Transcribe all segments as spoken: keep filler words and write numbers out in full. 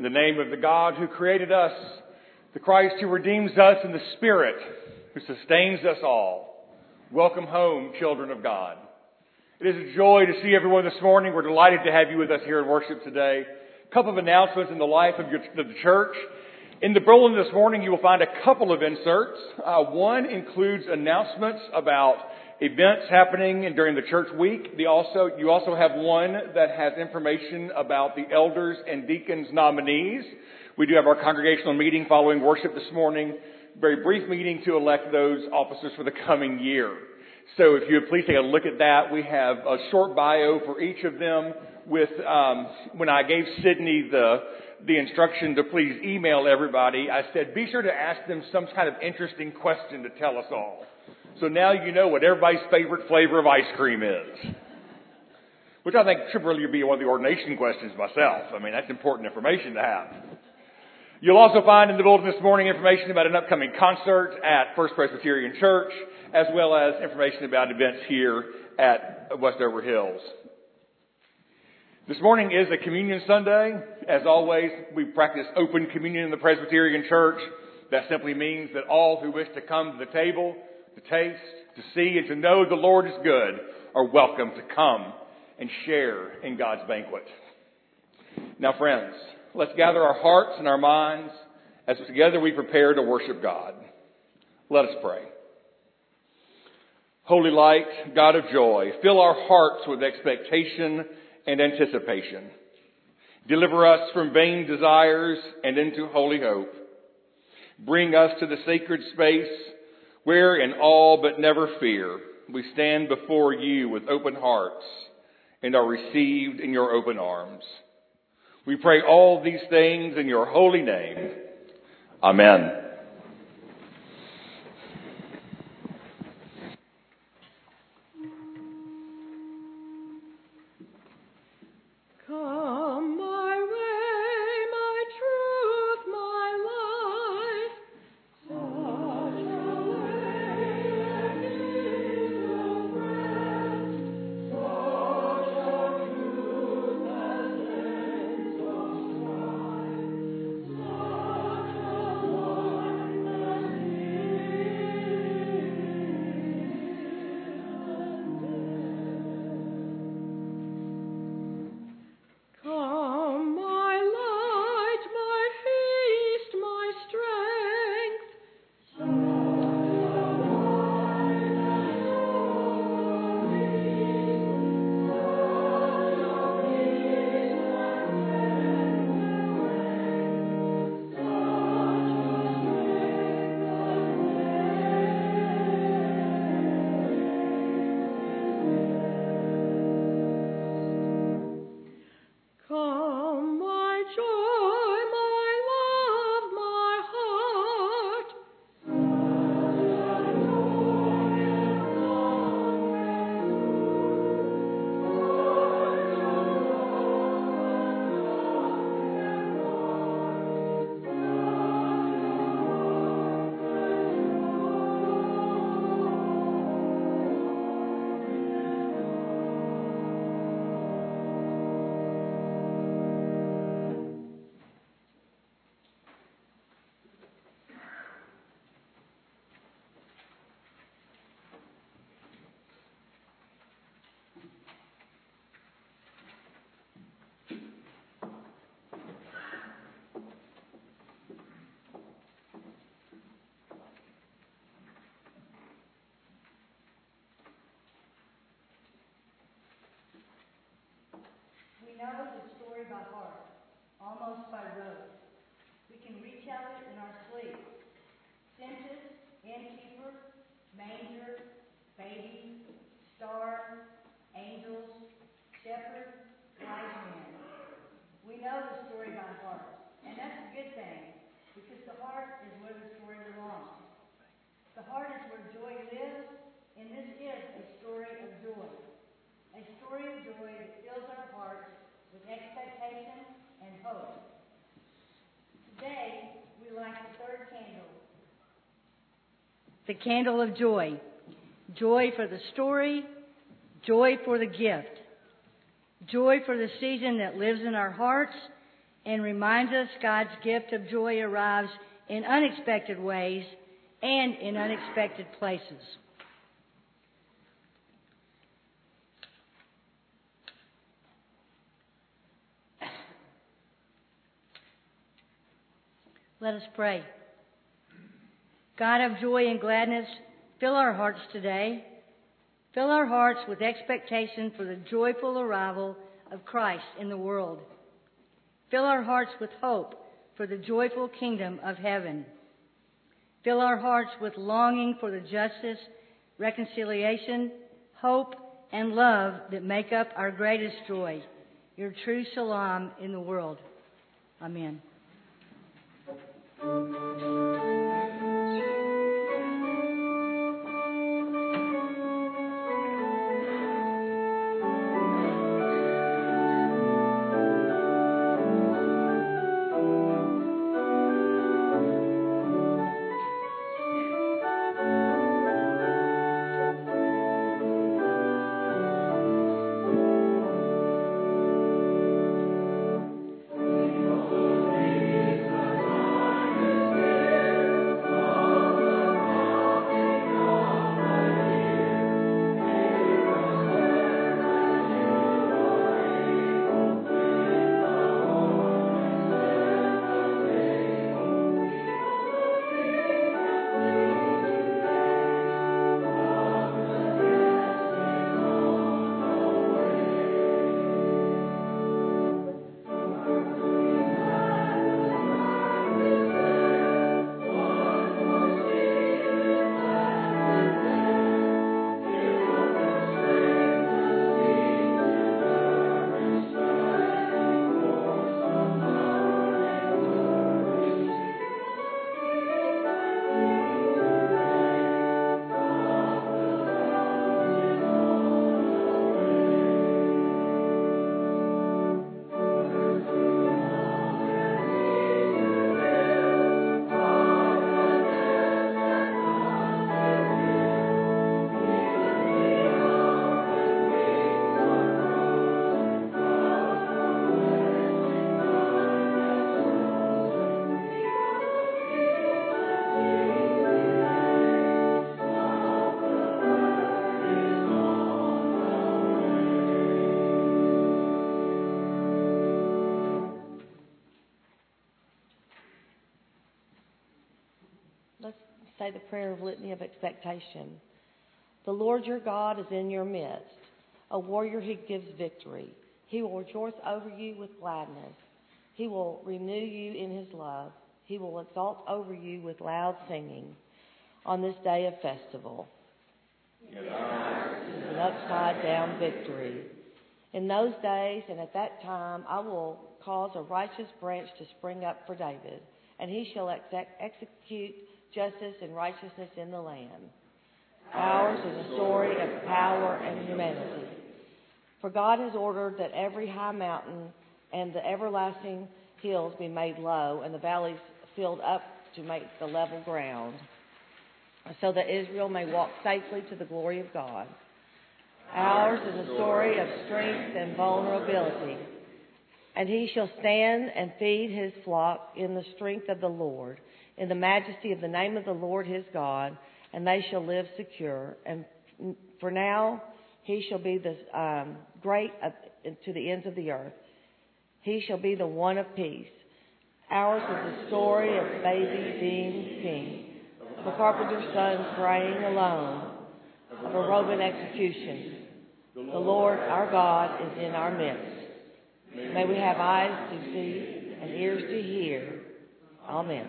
In the name of the God who created us, the Christ who redeems us, and the Spirit who sustains us all, welcome home, children of God. It is a joy to see everyone this morning. We're delighted to have you with us here in worship today. A couple of announcements in the life of, your, of the church. In the bulletin this morning, you will find a couple of inserts. Uh, one includes announcements about events happening and during the church week. The also, you also have one that has information about the elders and deacons nominees. We do have our congregational meeting following worship this morning. Very brief meeting to elect those officers for the coming year. So if you would please take a look at that. We have a short bio for each of them with, um, when I gave Sydney the, the instruction to please email everybody, I said, be sure to ask them some kind of interesting question to tell us all. So now you know what everybody's favorite flavor of ice cream is. Which I think should really be one of the ordination questions myself. I mean, that's important information to have. You'll also find in the bulletin this morning information about an upcoming concert at First Presbyterian Church, as well as information about events here at Westover Hills. This morning is a communion Sunday. As always, we practice open communion in the Presbyterian Church. That simply means that all who wish to come to the table, to taste, to see, and to know the Lord is good are welcome to come and share in God's banquet. Now, friends, let's gather our hearts and our minds as together we prepare to worship God. Let us pray. Holy light, God of joy, fill our hearts with expectation and anticipation. Deliver us from vain desires and into holy hope. Bring us to the sacred space where in all but never fear we stand before you with open hearts and are received in your open arms. We pray all these things in your holy name. Amen. Come my way, my truth, my life. Such a way is of rest, such a truth as ends of strife, such a life as Come, my light, my feast, my strength. Such a wine as all these, such a peace that men will reign, such a strength that Come, my joy, my love, my heart. Such a joy and love and such a love and We know the story by heart, almost by rote. We can retell it in our sleep. Census, innkeeper, manger, baby, star, angels, shepherd, wise man. We know the story by heart, and that's a good thing, because the heart is where the story belongs. The heart is where joy lives, and this is a story of joy. A story of joy that fills our hearts with expectation and hope. Today, we light the third candle. The candle of joy. Joy for the story, joy for the gift. Joy for the season that lives in our hearts, and reminds us God's gift of joy arrives in unexpected ways and in unexpected places. Let us pray. God of joy and gladness, fill our hearts today. Fill our hearts with expectation for the joyful arrival of Christ in the world. Fill our hearts with hope for the joyful kingdom of heaven. Fill our hearts with longing for the justice, reconciliation, hope, and love that make up our greatest joy, your true shalom in the world. Amen. Let's say the prayer of litany of expectation. The Lord your God is in your midst, a warrior who gives victory. He will rejoice over you with gladness. He will renew you in his love. He will exalt over you with loud singing on this day of festival. An upside-down victory. In those days and at that time, I will cause a righteous branch to spring up for David, and he shall ex- execute justice and righteousness in the land. Ours is a story of power and humanity. For God has ordered that every high mountain and the everlasting hills be made low, and the valleys filled up to make the level ground, so that Israel may walk safely to the glory of God. Ours is a story of strength and vulnerability. And he shall stand and feed his flock in the strength of the Lord, in the majesty of the name of the Lord his God, and they shall live secure. And for now he shall be the um, great uh, to the ends of the earth. He shall be the one of peace. Ours is the story of baby being king, of a carpenter's son praying alone, of a Roman execution. The Lord our God is in our midst. May we have eyes to see and ears to hear. Amen.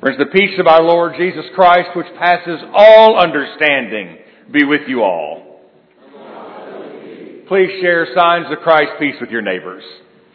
Friends, the peace of our Lord Jesus Christ, which passes all understanding, be with you all. Please share signs of Christ's peace with your neighbors.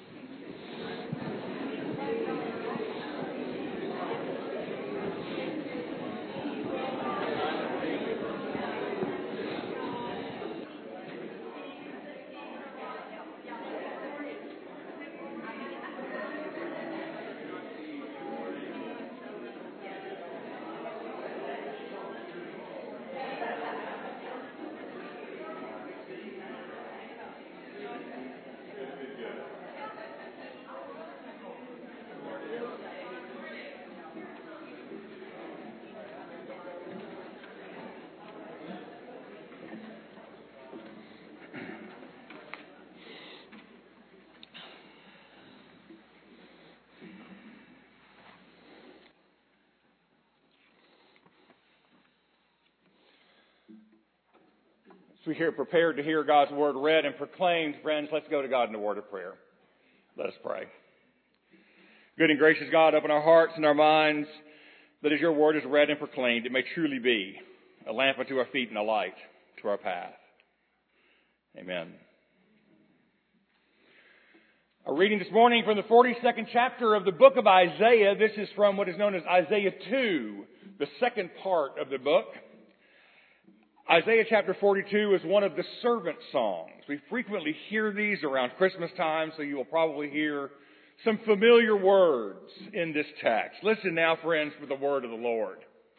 As we hear prepared to hear God's word read and proclaimed, friends, let's go to God in a word of prayer. Let us pray. Good and gracious God, open our hearts and our minds that as your word is read and proclaimed, it may truly be a lamp unto our feet and a light to our path. Amen. A reading this morning from the forty-second chapter of the book of Isaiah. This is from what is known as Isaiah two, the second part of the book. Isaiah chapter forty-two is one of the servant songs. We frequently hear these around Christmas time, so you will probably hear some familiar words in this text. Listen now, friends, for the word of the Lord.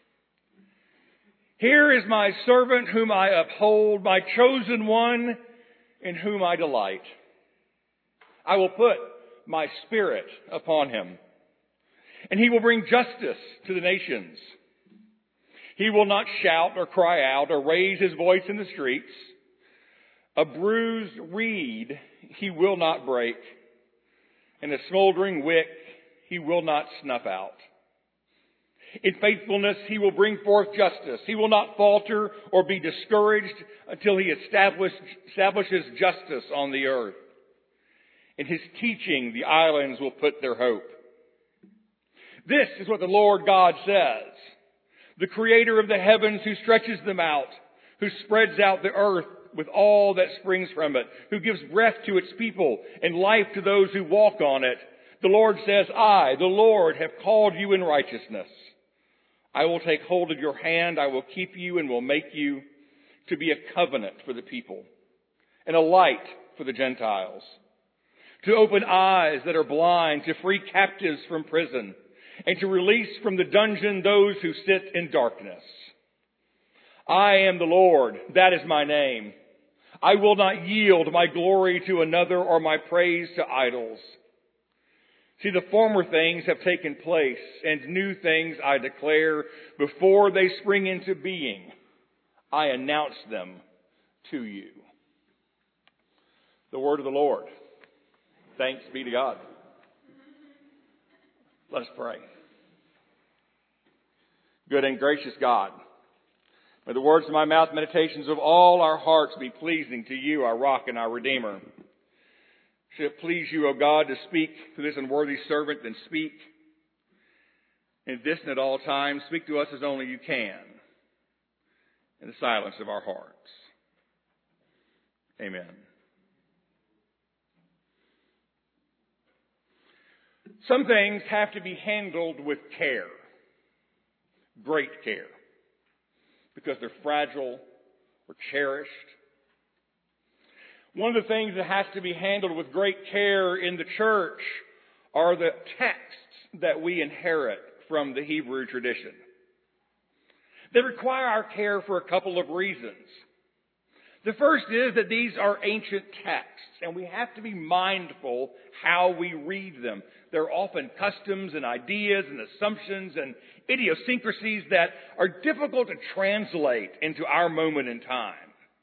Here is my servant whom I uphold, my chosen one in whom I delight. I will put my spirit upon him, and he will bring justice to the nations. He will not shout or cry out or raise his voice in the streets. A bruised reed he will not break, and a smoldering wick he will not snuff out. In faithfulness he will bring forth justice. He will not falter or be discouraged until he establish, establishes justice on the earth. In his teaching the islands will put their hope. This is what the Lord God says, the creator of the heavens, who stretches them out, who spreads out the earth with all that springs from it, who gives breath to its people and life to those who walk on it. The Lord says, I, the Lord, have called you in righteousness. I will take hold of your hand, I will keep you and will make you to be a covenant for the people and a light for the Gentiles, to open eyes that are blind, to free captives from prison, and to release from the dungeon those who sit in darkness. I am the Lord, that is my name. I will not yield my glory to another or my praise to idols. See, the former things have taken place, and new things I declare. Before they spring into being, I announce them to you. The word of the Lord. Thanks be to God. Let us pray. Good and gracious God, may the words of my mouth, meditations of all our hearts be pleasing to you, our rock and our redeemer. Should it please you, O God, to speak to this unworthy servant, then speak. In this and at all times, speak to us as only you can, in the silence of our hearts. Amen. Some things have to be handled with care, great care, because they're fragile or cherished. One of the things that has to be handled with great care in the church are the texts that we inherit from the Hebrew tradition. They require our care for a couple of reasons. The first is that these are ancient texts, and we have to be mindful how we read them. There are often customs and ideas and assumptions and idiosyncrasies that are difficult to translate into our moment in time.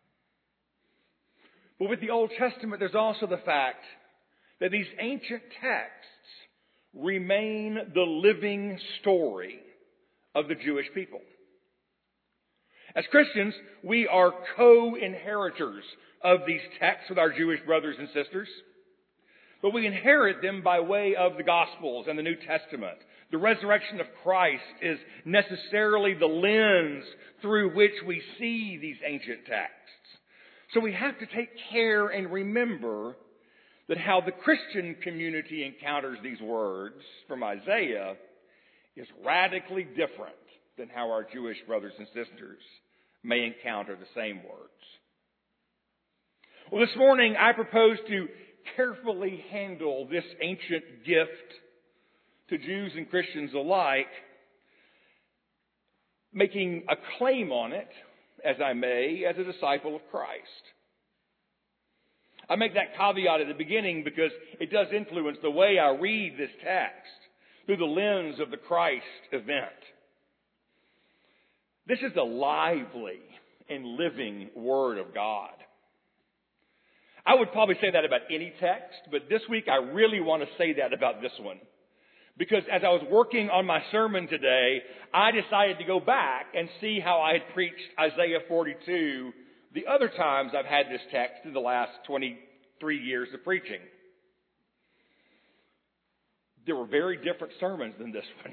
But with the Old Testament, there's also the fact that these ancient texts remain the living story of the Jewish people. As Christians, we are co-inheritors of these texts with our Jewish brothers and sisters. But we inherit them by way of the Gospels and the New Testament. The resurrection of Christ is necessarily the lens through which we see these ancient texts. So we have to take care and remember that how the Christian community encounters these words from Isaiah is radically different than how our Jewish brothers and sisters may encounter the same words. Well, this morning I propose to carefully handle this ancient gift to Jews and Christians alike, making a claim on it, as I may, as a disciple of Christ. I make that caveat at the beginning because it does influence the way I read this text through the lens of the Christ event. This is the lively and living Word of God. I would probably say that about any text, but this week I really want to say that about this one. Because as I was working on my sermon today, I decided to go back and see how I had preached Isaiah forty-two the other times I've had this text in the last twenty-three years of preaching. There were very different sermons than this one.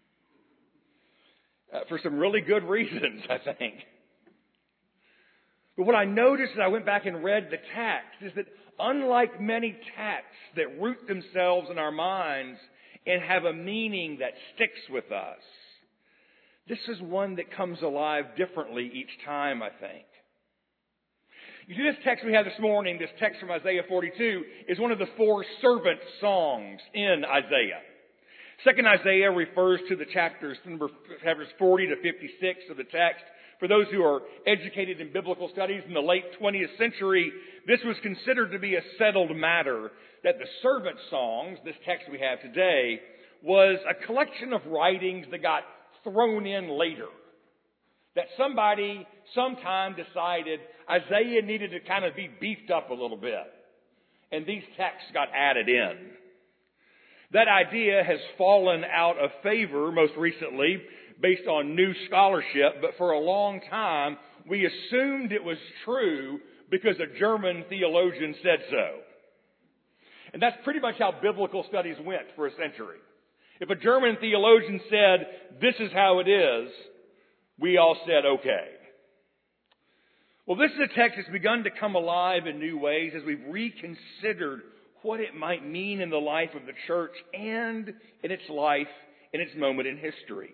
Uh, for some really good reasons, I think. But what I noticed as I went back and read the text is that unlike many texts that root themselves in our minds and have a meaning that sticks with us, this is one that comes alive differently each time, I think. You see, this text we have this morning, this text from Isaiah forty-two, is one of the four servant songs in Isaiah. Second Isaiah refers to the chapters, number, chapters forty to fifty-six of the text. For those who are educated in biblical studies in the late twentieth century, this was considered to be a settled matter, that the servant songs, this text we have today, was a collection of writings that got thrown in later. That somebody sometime decided Isaiah needed to kind of be beefed up a little bit. And these texts got added in. That idea has fallen out of favor most recently based on new scholarship, but for a long time we assumed it was true because a German theologian said so. And that's pretty much how biblical studies went for a century. If a German theologian said, this is how it is, we all said, okay. Well, this is a text that's begun to come alive in new ways as we've reconsidered what it might mean in the life of the church and in its life, in its moment in history.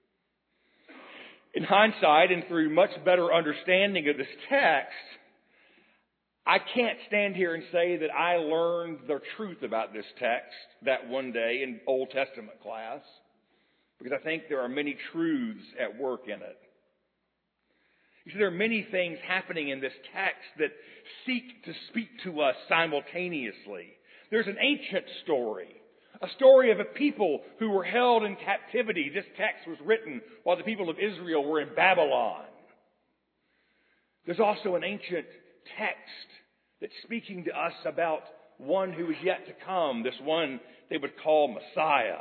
In hindsight, and through much better understanding of this text, I can't stand here and say that I learned the truth about this text that one day in Old Testament class, because I think there are many truths at work in it. You see, there are many things happening in this text that seek to speak to us simultaneously. There's an ancient story, a story of a people who were held in captivity. This text was written while the people of Israel were in Babylon. There's also an ancient text that's speaking to us about one who is yet to come, this one they would call Messiah.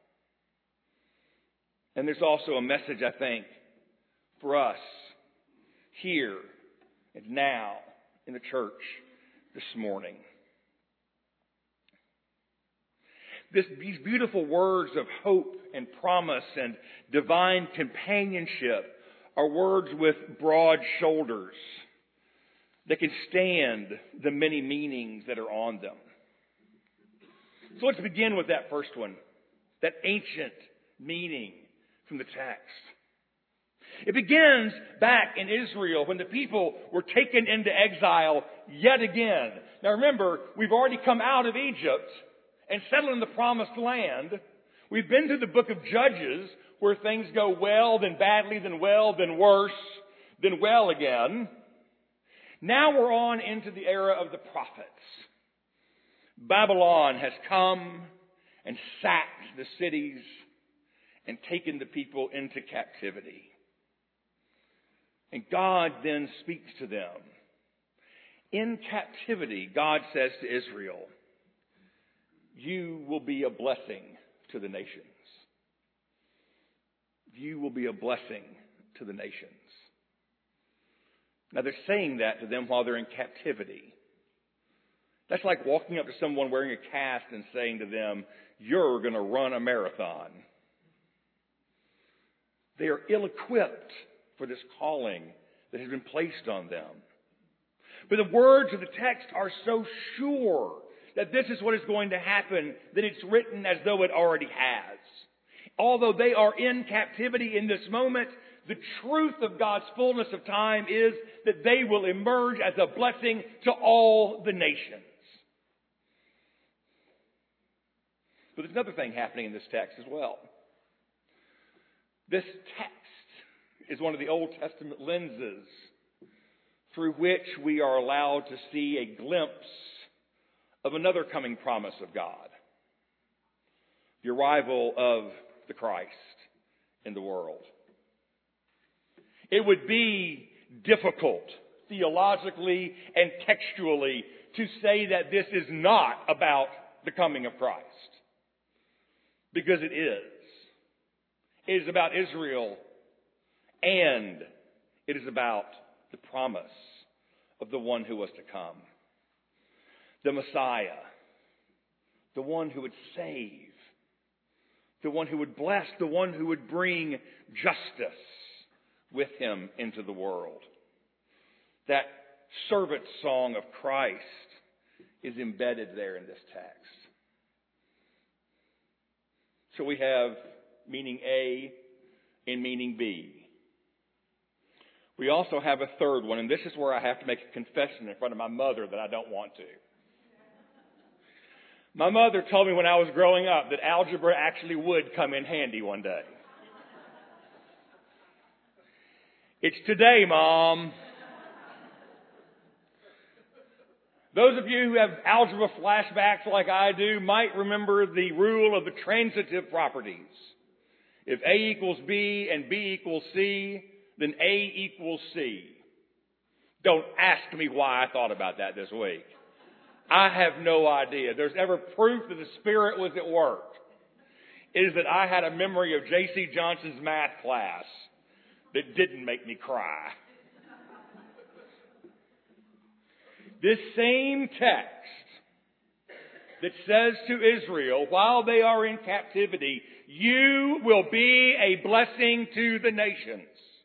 And there's also a message, I think, for us here and now in the church this morning. This, these beautiful words of hope and promise and divine companionship are words with broad shoulders that can stand the many meanings that are on them. So let's begin with that first one, that ancient meaning from the text. It begins back in Israel when the people were taken into exile yet again. Now remember, we've already come out of Egypt and settled in the promised land. We've been through the book of Judges where things go well, then badly, then well, then worse, then well again. Now we're on into the era of the prophets. Babylon has come and sacked the cities and taken the people into captivity. And God then speaks to them. In captivity, God says to Israel, you will be a blessing to the nations. You will be a blessing to the nations. Now they're saying that to them while they're in captivity. That's like walking up to someone wearing a cast and saying to them, you're going to run a marathon. They are ill-equipped for this calling that has been placed on them. But the words of the text are so sure that this is what is going to happen that it's written as though it already has. Although they are in captivity in this moment, the truth of God's fullness of time is that they will emerge as a blessing to all the nations. But there's another thing happening in this text as well. This text is one of the Old Testament lenses through which we are allowed to see a glimpse of another coming promise of God. The arrival of the Christ in the world. It would be difficult theologically and textually to say that this is not about the coming of Christ. Because it is. It is about Israel, and it is about the promise of the one who was to come. The Messiah. The one who would save. The one who would bless. The one who would bring justice with him into the world. That servant song of Christ is embedded there in this text. So we have meaning A and meaning B. We also have a third one, and this is where I have to make a confession in front of my mother that I don't want to. My mother told me when I was growing up that algebra actually would come in handy one day. It's today, Mom. Those of you who have algebra flashbacks like I do might remember the rule of the transitive properties. If A equals B and B equals C, then A equals C. Don't ask me why I thought about that this week. I have no idea. If there's ever proof that the Spirit was at work, it is that I had a memory of J C Johnson's math class that didn't make me cry. This same text that says to Israel, while they are in captivity, you will be a blessing to the nations.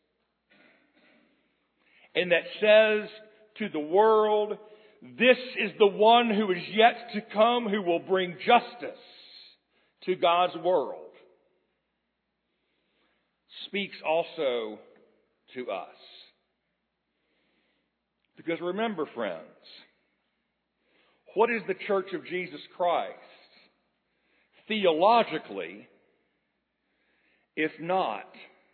And that says to the world, this is the one who is yet to come who will bring justice to God's world. Speaks also to us. Because remember, friends, what is the Church of Jesus Christ? Theologically, if not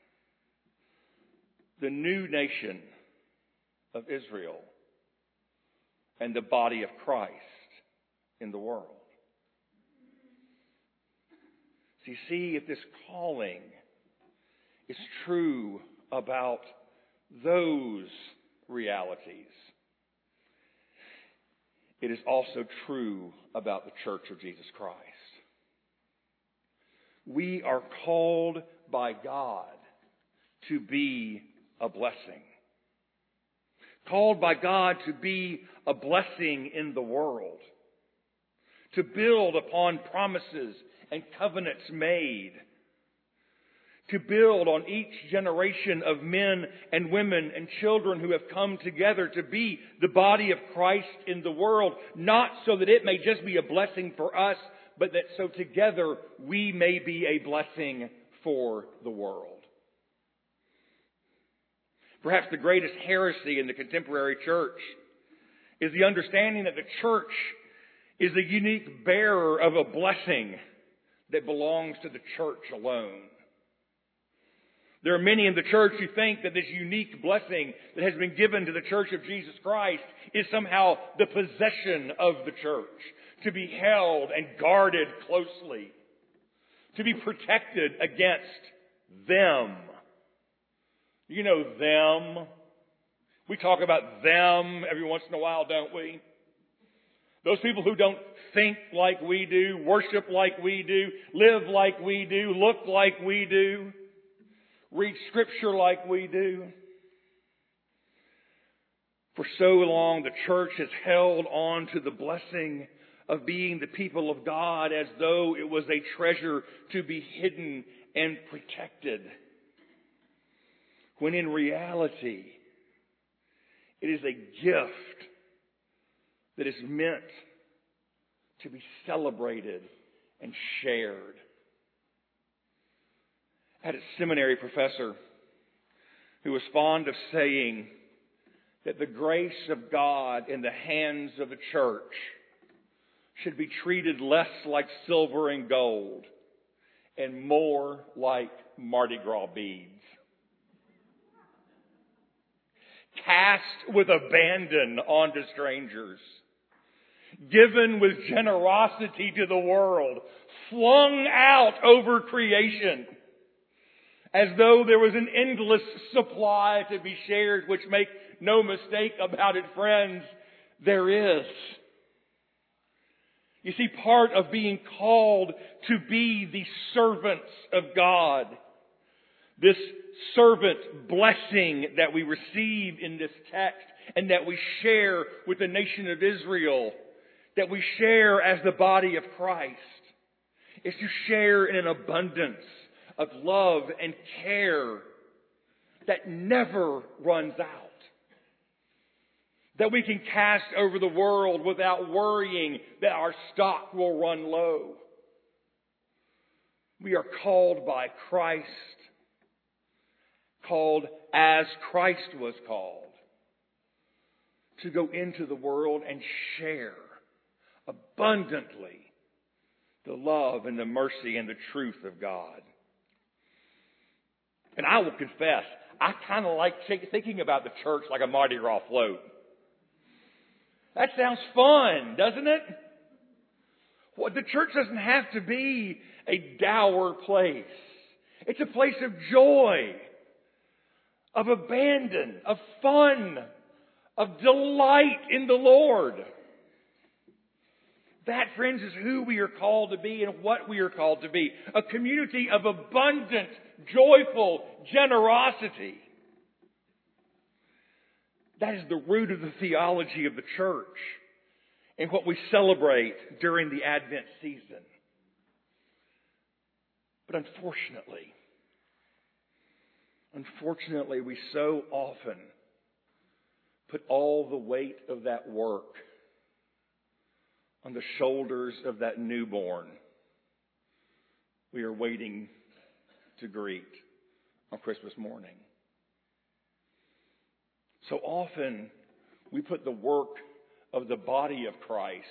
the new nation of Israel and the body of Christ in the world. So you see, if this calling is true about those realities, it is also true about the Church of Jesus Christ. We are called by God to be a blessing. Called by God to be a blessing in the world. To build upon promises and covenants made. To build on each generation of men and women and children who have come together to be the body of Christ in the world, not so that it may just be a blessing for us, but that so together we may be a blessing for the world. Perhaps the greatest heresy in the contemporary church is the understanding that the church is the unique bearer of a blessing that belongs to the church alone. There are many in the church who think that this unique blessing that has been given to the Church of Jesus Christ is somehow the possession of the church, to be held and guarded closely, to be protected against them. You know them. We talk about them every once in a while, don't we? Those people who don't think like we do, worship like we do, live like we do, look like we do, read Scripture like we do. For so long, the church has held on to the blessing of being the people of God as though it was a treasure to be hidden and protected. when in reality it is a gift that is meant to be celebrated and shared. I had a seminary professor who was fond of saying that the grace of God in the hands of the church should be treated less like silver and gold and more like Mardi Gras beads. Cast with abandon onto strangers, given with generosity to the world, flung out over creation, as though there was an endless supply to be shared, which, make no mistake about it, friends, there is. You see, part of being called to be the servants of God, this servant blessing that we receive in this text and that we share with the nation of Israel, that we share as the body of Christ, is to share in an abundance of love and care that never runs out. That we can cast over the world without worrying that our stock will run low. We are called by Christ, called as Christ was called, to go into the world and share abundantly the love and the mercy and the truth of God. And I will confess, I kind of like thinking about the church like a Mardi Gras float. That sounds fun, doesn't it? Well, the church doesn't have to be a dour place. It's a place of joy, of abandon, of fun, of delight in the Lord. That, friends, is who we are called to be and what we are called to be. A community of abundant, joyful generosity. That is the root of the theology of the church and what we celebrate during the Advent season. But unfortunately, unfortunately, we so often put all the weight of that work on the shoulders of that newborn we are waiting to greet on Christmas morning. So often we put the work of the body of Christ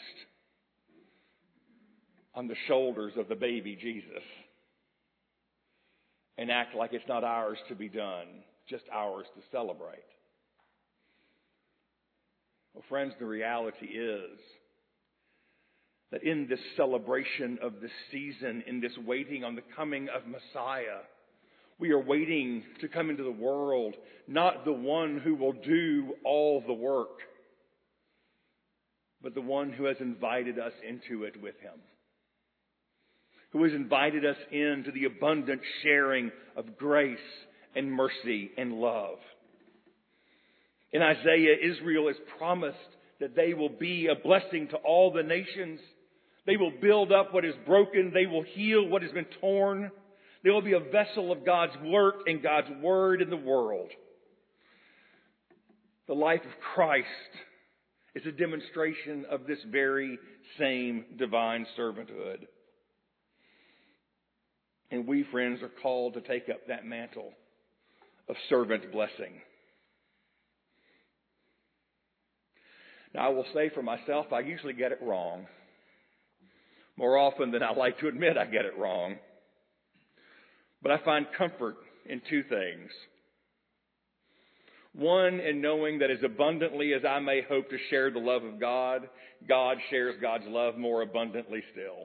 on the shoulders of the baby Jesus and act like it's not ours to be done, just ours to celebrate. Well, friends, the reality is that in this celebration of this season, in this waiting on the coming of Messiah, we are waiting to come into the world, not the one who will do all the work, but the one who has invited us into it with Him. Who has invited us into the abundant sharing of grace and mercy and love. In Isaiah, Israel is promised that they will be a blessing to all the nations. They will build up what is broken. They will heal what has been torn. They will be a vessel of God's work and God's word in the world. The life of Christ is a demonstration of this very same divine servanthood. And we, friends, are called to take up that mantle of servant blessing. Now, I will say for myself, I usually get it wrong. More often than I like to admit, I get it wrong. But I find comfort in two things. One, in knowing that as abundantly as I may hope to share the love of God, God shares God's love more abundantly still.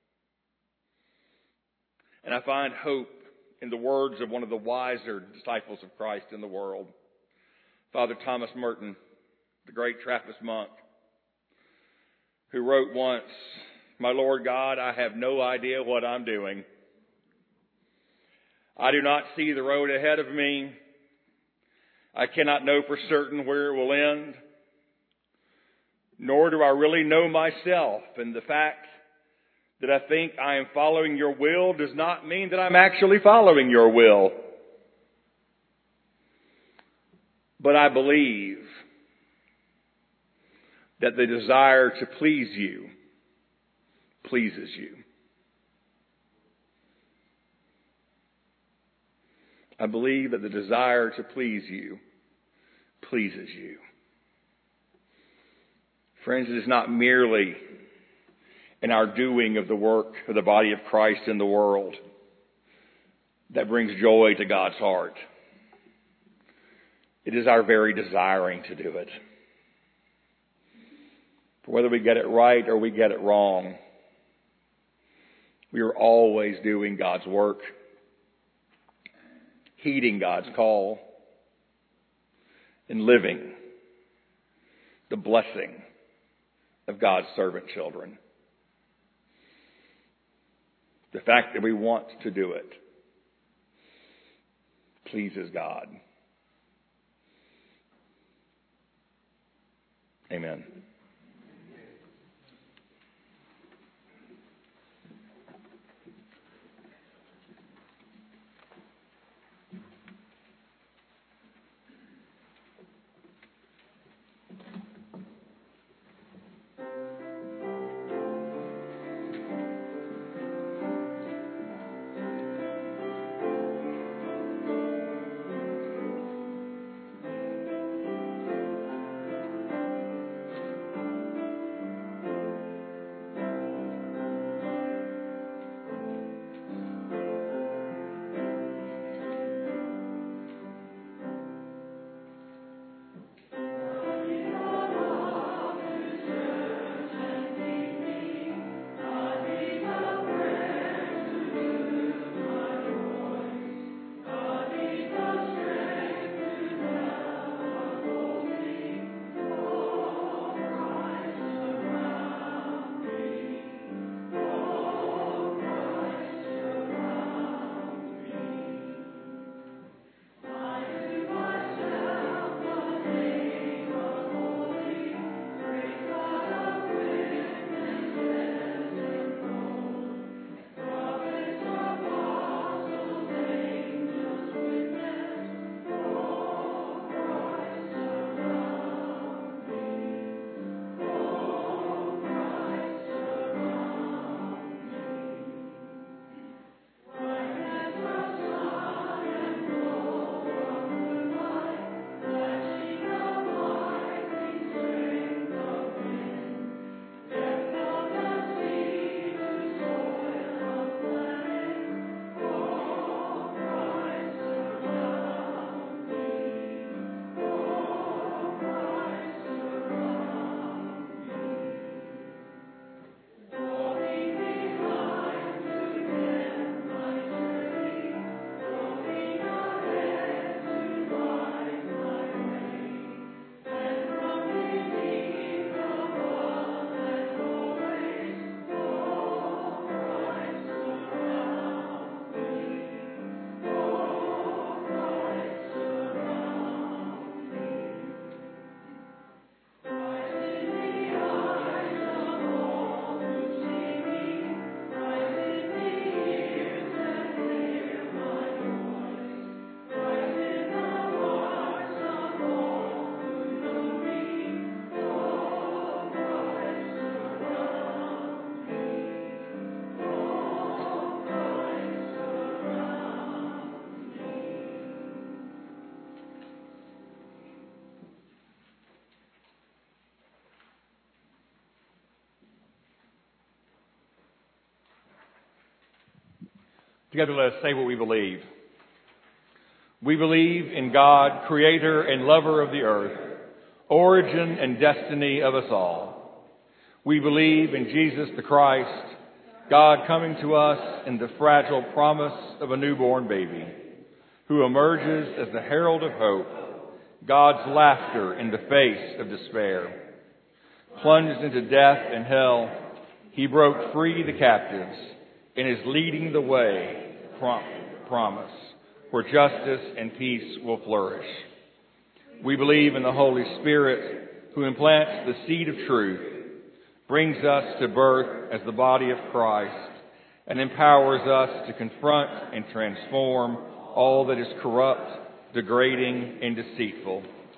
And I find hope in the words of one of the wiser disciples of Christ in the world, Father Thomas Merton, the great Trappist monk, who wrote once, "My Lord God, I have no idea what I'm doing. I do not see the road ahead of me. I cannot know for certain where it will end. Nor do I really know myself. And the fact that I think I am following your will does not mean that I'm actually following your will. But I believe that the desire to please you pleases you. I believe that the desire to please you pleases you. Friends, it is not merely in our doing of the work of the body of Christ in the world that brings joy to God's heart. It is our very desiring to do it. For whether we get it right or we get it wrong, we are always doing God's work, heeding God's call, and living the blessing of God's servant children. The fact that we want to do it pleases God. Amen. Together let us say what we believe. We believe in God, creator and lover of the earth, origin and destiny of us all. We believe in Jesus the Christ, God coming to us in the fragile promise of a newborn baby, who emerges as the herald of hope, God's laughter in the face of despair. Plunged into death and hell, he broke free the captives and is leading the way, prom- promise, where justice and peace will flourish. We believe in the Holy Spirit, who implants the seed of truth, brings us to birth as the body of Christ, and empowers us to confront and transform all that is corrupt, degrading, and deceitful.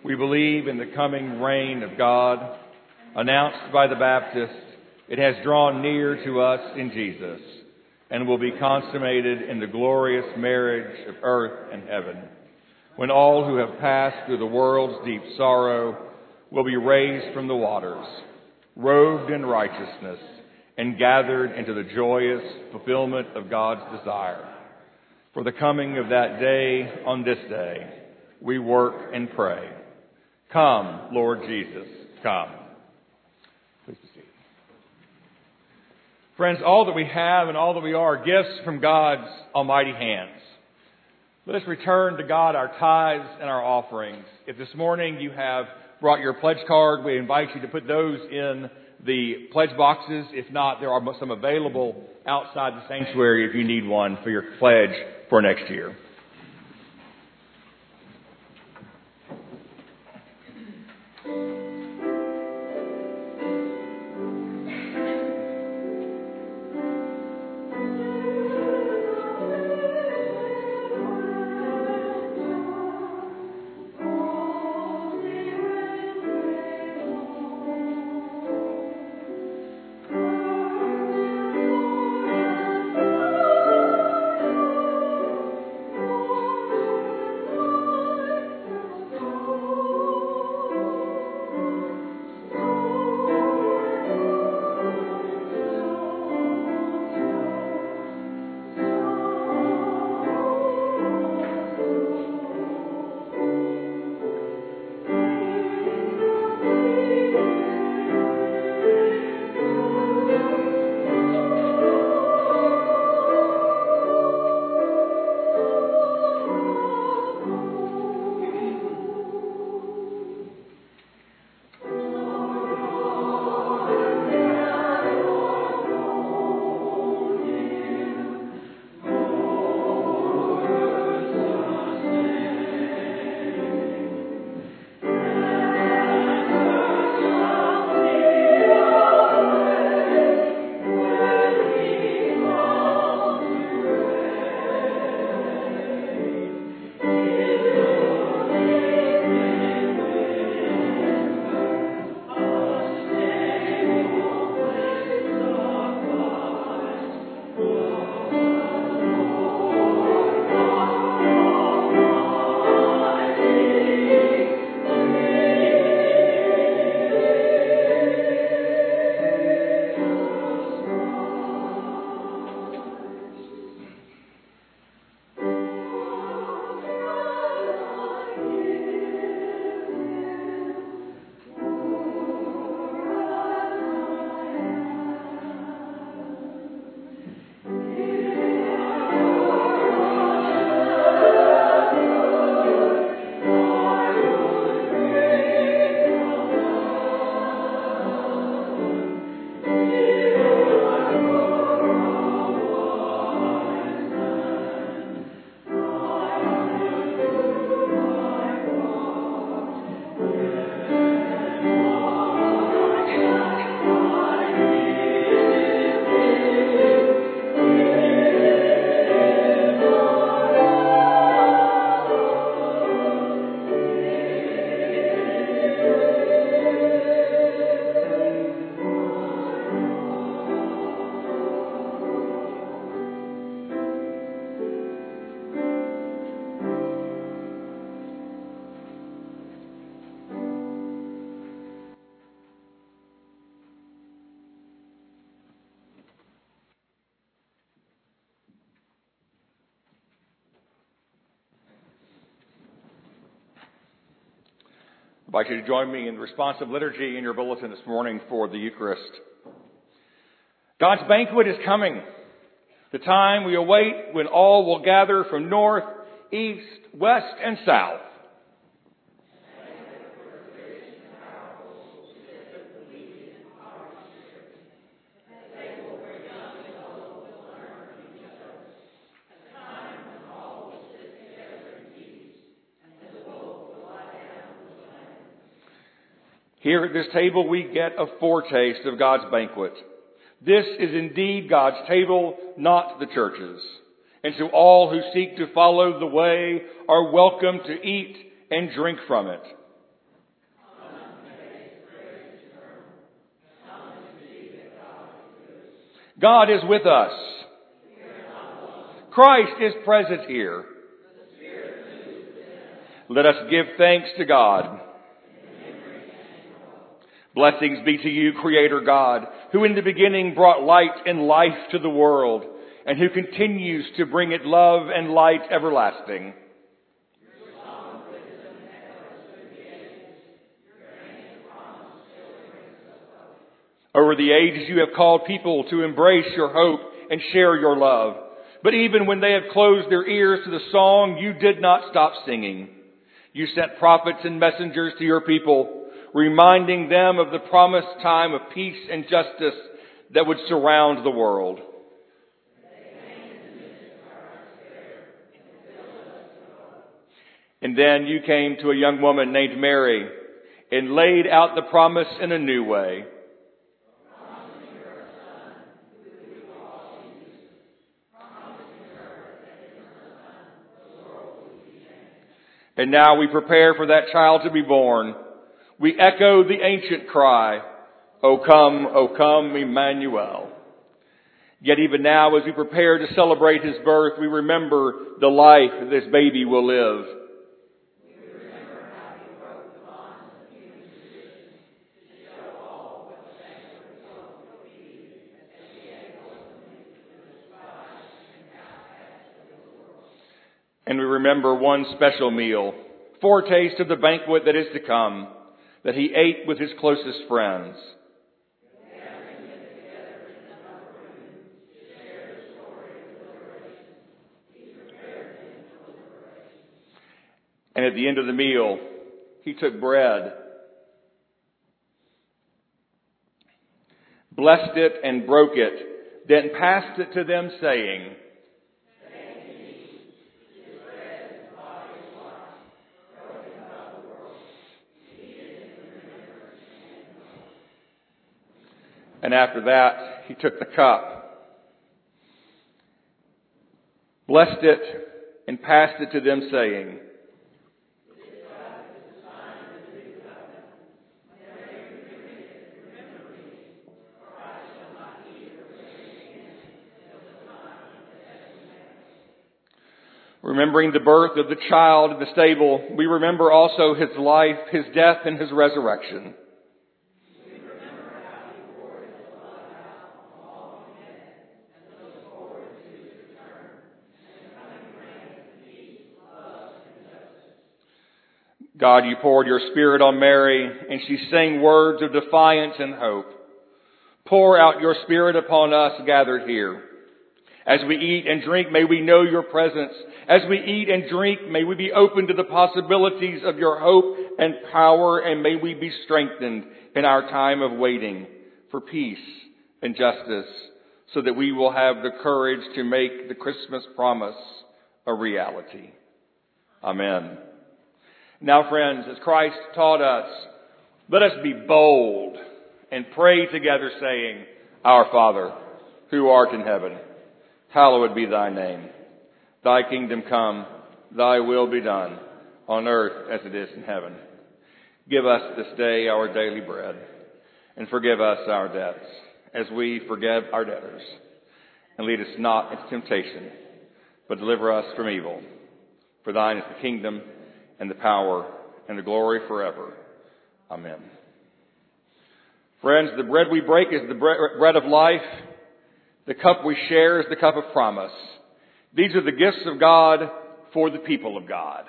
We believe in the coming reign of God. Announced by the Baptist, it has drawn near to us in Jesus and will be consummated in the glorious marriage of earth and heaven, when all who have passed through the world's deep sorrow will be raised from the waters, robed in righteousness, and gathered into the joyous fulfillment of God's desire. For the coming of that day on this day, we work and pray. Come, Lord Jesus, come. Please be seated. Friends, all that we have and all that we are are gifts from God's almighty hands. Let us return to God our tithes and our offerings. If this morning you have brought your pledge card, we invite you to put those in the pledge boxes. If not, there are some available outside the sanctuary if you need one for your pledge for next year. I invite you to join me in the responsive liturgy in your bulletin this morning for the Eucharist. God's banquet is coming. The time we await when all will gather from north, east, west, and south. Here at this table, we get a foretaste of God's banquet. This is indeed God's table, not the church's. And so all who seek to follow the way are welcome to eat and drink from it. God is with us. Christ is present here. Let us give thanks to God. Blessings be to you, Creator God, who in the beginning brought light and life to the world, and who continues to bring it love and light everlasting. Over the ages you have called people to embrace your hope and share your love. But even when they have closed their ears to the song, you did not stop singing. You sent prophets and messengers to your people, reminding them of the promised time of peace and justice that would surround the world. And then you came to a young woman named Mary and laid out the promise in a new way. And now we prepare for that child to be born. We echo the ancient cry, O come, O come, Emmanuel. Yet even now, as we prepare to celebrate his birth, we remember the life this baby will live. We remember how he broke the bonds of human tradition to show all what the banquet hope will be as he echoes to the sky and outcasts of the world. And we remember one special meal, foretaste of the banquet that is to come, that he ate with his closest friends. And at the end of the meal, he took bread, blessed it and broke it, then passed it to them, saying, and after that, he took the cup, blessed it, and passed it to them, saying, remembering the birth of the child in the stable, we remember also his life, his death, and his resurrection. We remember how he poured his blood out on all who met and look forward to his return and the coming reign of peace, love, and justice. God, you poured your Spirit on Mary, and she sang words of defiance and hope. Pour out your Spirit upon us gathered here. As we eat and drink, may we know your presence. As we eat and drink, may we be open to the possibilities of your hope and power, and may we be strengthened in our time of waiting for peace and justice, so that we will have the courage to make the Christmas promise a reality. Amen. Now, friends, as Christ taught us, let us be bold and pray together, saying, Our Father, who art in heaven, hallowed be thy name. Thy kingdom come, thy will be done, on earth as it is in heaven. Give us this day our daily bread, and forgive us our debts, as we forgive our debtors. And lead us not into temptation, but deliver us from evil. For thine is the kingdom, and the power, and the glory forever. Amen. Friends, the bread we break is the bread of life. The cup we share is the cup of promise. These are the gifts of God for the people of God.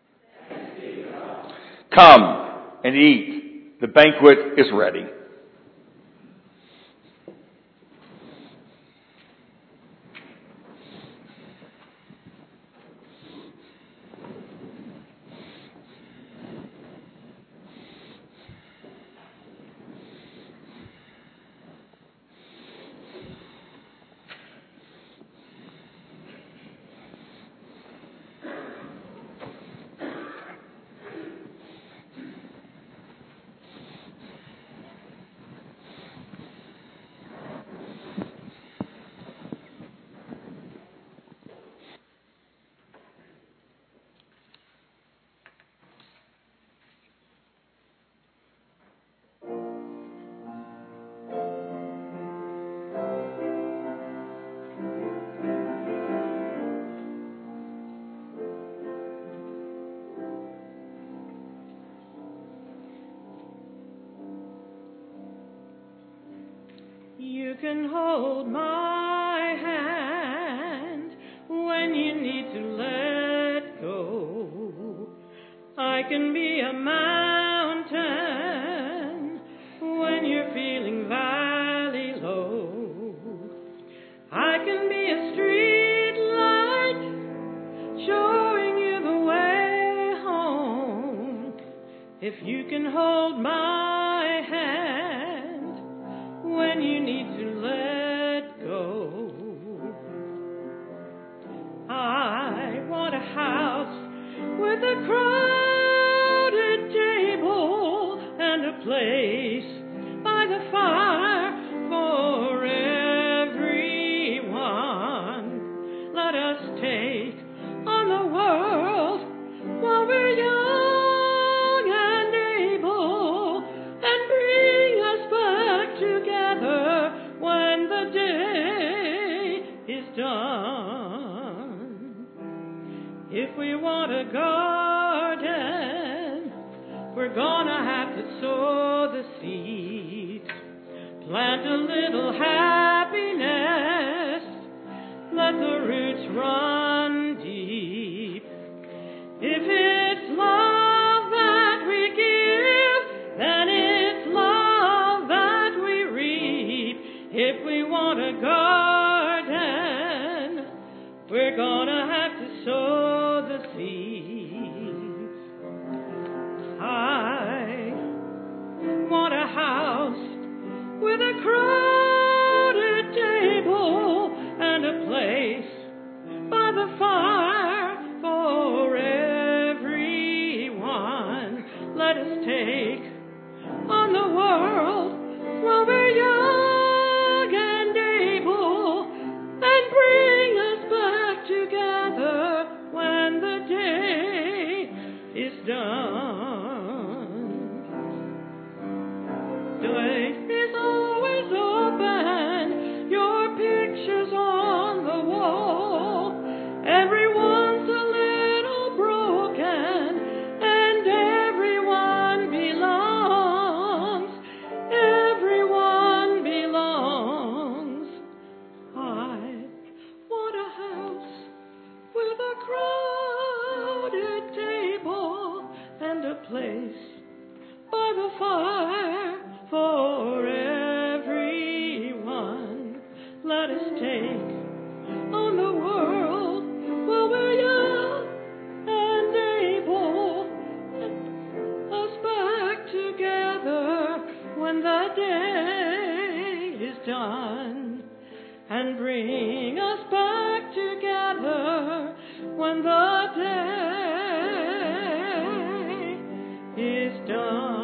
Come and eat. The banquet is ready. you can hold my hand when you need to let go. I can be a mountain when you're feeling valley low. I can be a street light showing you the way home. If you can hold my hand when you need to let go. I want a house with a crowded table and a place by the fire for everyone. Let us take on the world while we're young and able, and bring us back together when the day is done. If we want a garden, we're gonna have to sow the seeds, plant a little happiness, let the roots run deep. If it's love that we give, then it's love that we reap. If we want a garden, we're gonna have to sow the seeds. I want a house with a crowded table and a place by the fire for everyone. Let us take on the world while we're young and able, and bring us back together when the day is done. The way is always open, your picture's on the wall. Everyone's a little broken, and everyone belongs. Everyone belongs. I want a house with a crowded table and a place by the fire for everyone. Let us take on the world while we're young and able, and us back together when the day is done, and bring us back together when the day is done.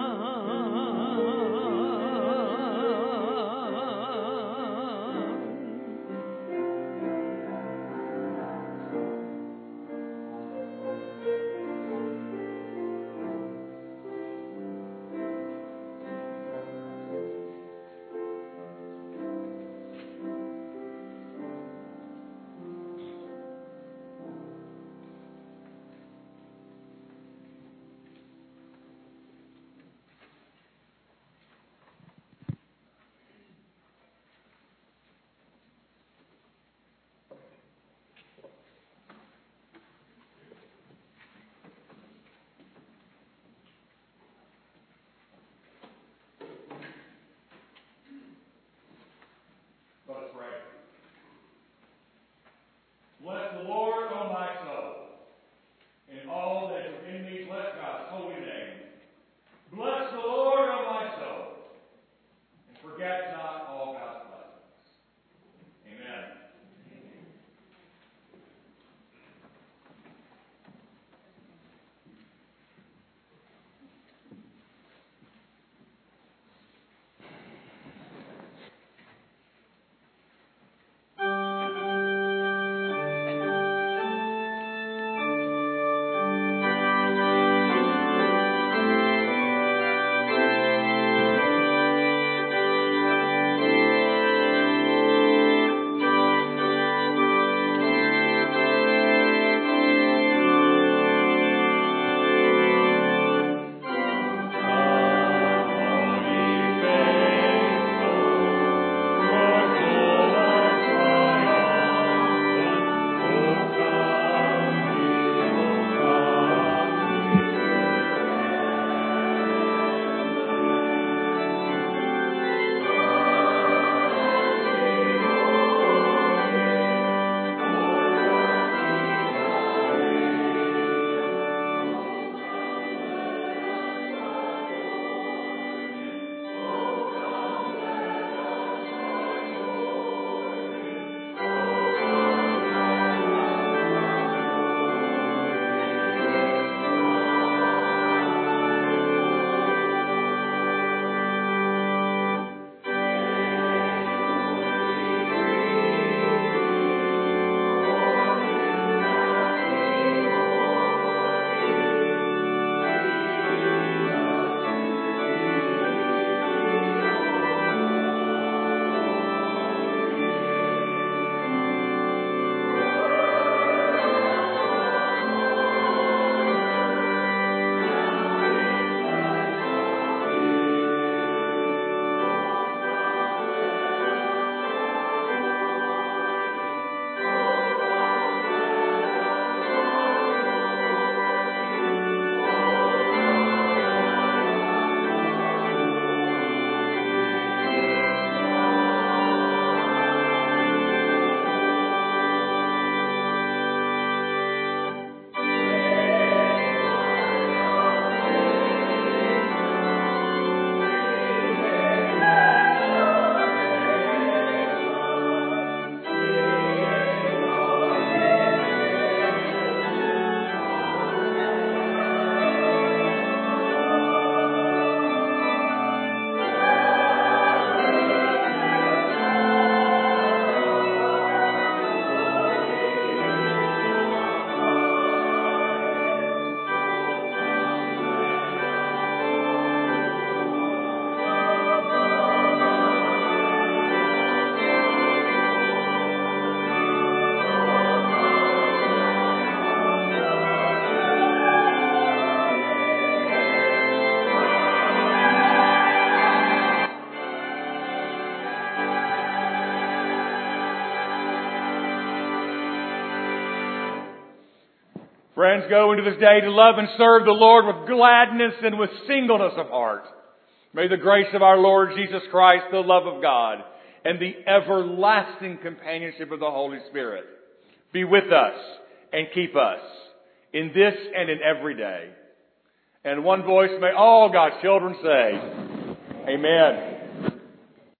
Friends, go into this day to love and serve the Lord with gladness and with singleness of heart. May the grace of our Lord Jesus Christ, the love of God, and the everlasting companionship of the Holy Spirit be with us and keep us in this and in every day. And one voice may all God's children say, Amen.